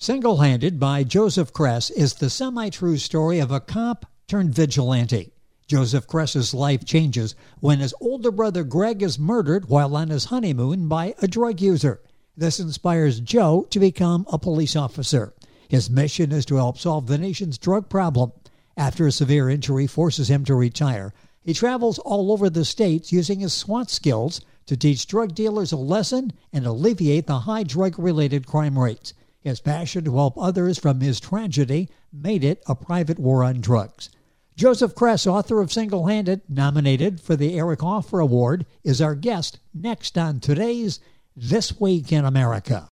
Single-Handed by Joseph Kress is the semi-true story of a cop turned vigilante. Joseph Kress's life changes when his older brother Greg is murdered while on his honeymoon by a drug user. This inspires Joe to become a police officer. His mission is to help solve the nation's drug problem. After a severe injury forces him to retire, he travels all over the states using his SWAT skills to teach drug dealers a lesson and alleviate the high drug-related crime rates. His passion to help others from his tragedy made it a private war on drugs. Joseph Kress, author of Single-Handed, nominated for the Eric Hoffer Award, is our guest next on today's This Week in America.